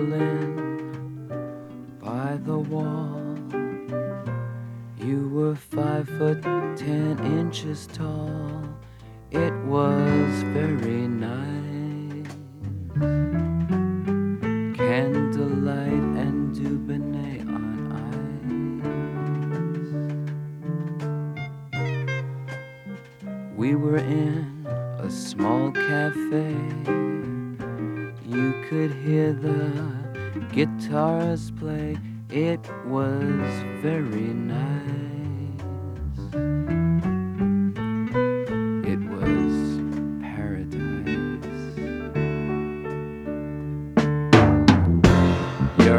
violin by the wall. You were 5'10" tall. It was very nice. Candlelight and Dubonnet on ice. We were in a small cafe. You could hear the guitars play. It was very nice.